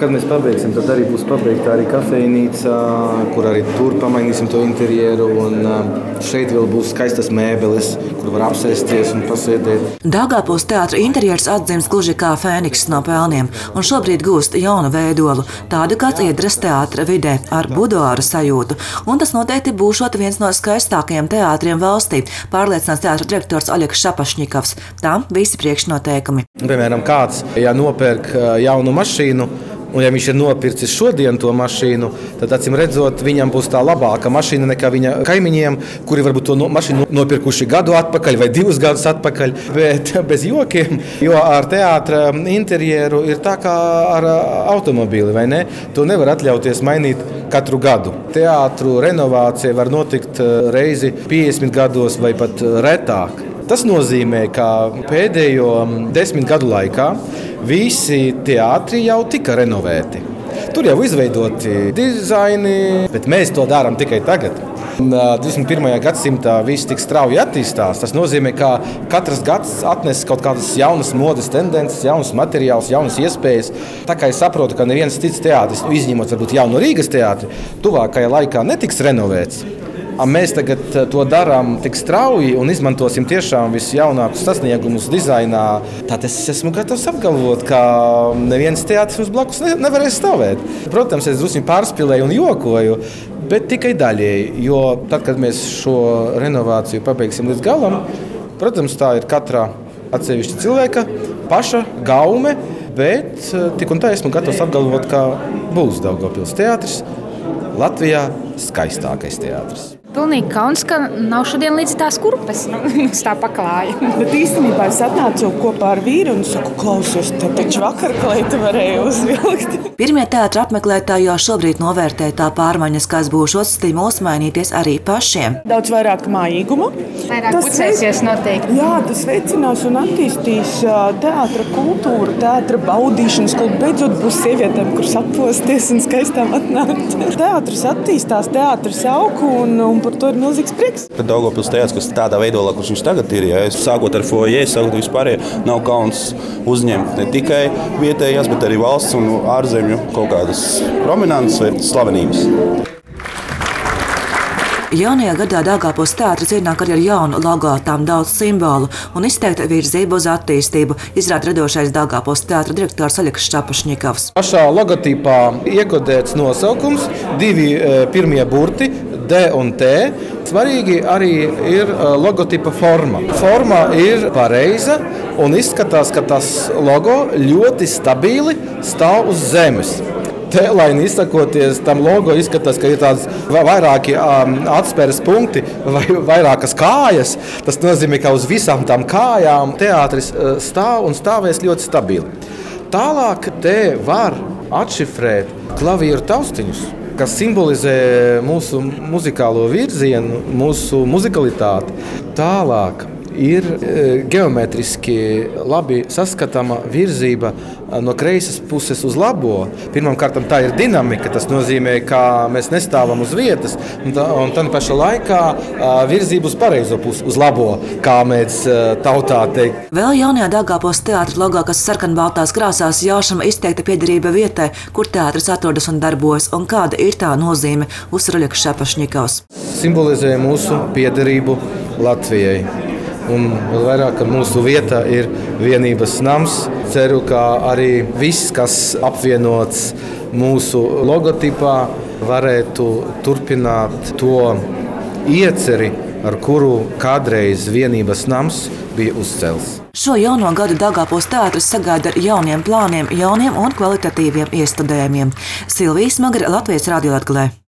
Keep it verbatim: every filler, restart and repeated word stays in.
Kad mēs pabeigsim, tad arī būs pabeigta arī kafejnīca, kur arī tur pamainīsim to interjeru. Un šeit vēl būs skaistas mēbeles, kur var apsēsties un pasēdēt. Daugavpils teātra interjers atdzims gluži kā fēniks no pelniem un šobrīd gūst jaunu veidolu, tādu kāds iedras teātra vidē ar buduāra sajūtu. Un tas noteikti būšot viens no skaistākajiem teātriem valstī, pārliecināts teātra direktors Oļegs Šapašņikovs. Tam visi priekšnoteikumi. Piemēram, kāds, ja nopērk jaunu mašīnu, un ja viņš ir nopircis šodien to mašīnu, tad, acīm redzot, viņam būs tā labāka mašīna nekā viņa kaimiņiem, kuri varbūt to no, mašīnu nopirkuši gadu atpakaļ vai divus gadus atpakaļ. Bet bez jokiem, jo ar teātra interjeru ir tā kā ar automobīli, vai ne? To nevar atļauties mainīt katru gadu. Teātru renovācija var notikt reizi piecdesmit gados vai pat retāk. Tas nozīmē, ka pēdējo desmit gadu laikā visi teātri jau tika renovēti. Tur jau izveidoti dizaini, bet mēs to darām tikai tagad. divdesmit pirmajā gadsimtā viss tik strauji attīstās. Tas nozīmē, ka katrs gads atnes kaut kādas jaunas modes tendences, jaunas materiālus, jaunas iespējas. Tā kā es saprotu, ka neviens cits teātris, izņemot varbūt Jauno Rīgas teātri, tuvākajā laikā netiks renovēts. Mēs tagad to darām tik strauji un izmantosim tiešām visjaunākus sasniegumus dizainā. Tad es esmu gatavs apgalvot, ka neviens teātris mums blakus nevarēs stāvēt. Protams, es drusku pārspīlēju un jokoju, bet tikai daļēji. Jo tad, kad mēs šo renovāciju pabeigsim līdz galam, protams, tā ir katra atsevišķa cilvēka paša gaume, bet tik un tā esmu gatavs apgalvot, ka būs Daugavpils teātris, Latvijā skaistākais teātris. Pilnīgi kauns, ka nav šodien līdz tās kurpes. Mums tā paklāja. Bet īstenībā es atnācu kopā ar vīru un saku, klausies, te taču vakarkleita varēja uzvilkt. Pirmie teātra apmeklētāji jau šobrīd novērtē tā pārmaiņas, kas būšot stimuls mainīties arī pašiem. Daudz vairāk mājīguma. Vairāk pucēsies noteikti. Jā, tas veicinās un attīstīs teātra kultūru, teātra baudīšanas, kur beidzot būs sievietēm, kuras atposties un skaistām atnākt. Teātris attīstās, teātris aug un, un par to ir milzīgs prieks. Daugavpils teātris, kas tādā veidolā, kurš viņš tagad ir, ja, sākot ar foje, sākot vispārējo, nav kauns uzņemt ne tikai vietējās, bet arī valsts un ārzemju kaut kādas prominences vai slavenības. Jaunajā gadā Daugavpils teātris ienāk arī ar jaunu logo, tām daudz simbolu un izteikta virzību uz attīstību, izrāda radošais Daugavpils teātra direktors Oļegs Šapašņikovs. Pašā logotipā iekodēts nosaukums, divi e, pirmie burti, D un T. Svarīgi arī ir logotipa forma. Forma ir pareiza un izskatās, ka tas logo ļoti stabili stāv uz zemes. Tēlaini izsakoties, tam logo izskatās, ka ir tāds vairāki um, atspēres punkti vai vairākas kājas. Tas nozīmē, ka uz visām tām kājām teātris uh, stāv un stāvēs ļoti stabili. Tālāk te var atšifrēt klavieru taustiņus, kas simbolizē mūsu muzikālo virzienu, mūsu muzikalitāti. Tālāk ir geometriski labi saskatāma virzība no kreisas puses uz labo. Pirmkārt, tā ir dinamika. Tas nozīmē, ka mēs nestāvam uz vietas, un tā pašā laikā virzība uz pareizo pusi, uz labo, kā mēs tautā teikt. Vēl jaunajā Daugavpils teātra logo, kas sarkanbaltās krāsās, jāšama izteikta piederība vietai, kur teātris atrodas un darbojas, un kāda ir tā nozīme, uzsver Oļegs Šapašņikovs. Simbolizē mūsu piederību Latvijai. Un vēl vairāk, ka mūsu vieta ir vienības nams. Ceru, ka arī viss, kas apvienots mūsu logotipā, varētu turpināt to ieceri, ar kuru kādreiz vienības nams bija uzcelts. Šo jauno gadu Daugavpils teātris sagaida ar jauniem plāniem, jauniem un kvalitatīviem iestudējumiem. Silvija Smagare, Latvijas radio Latgalē.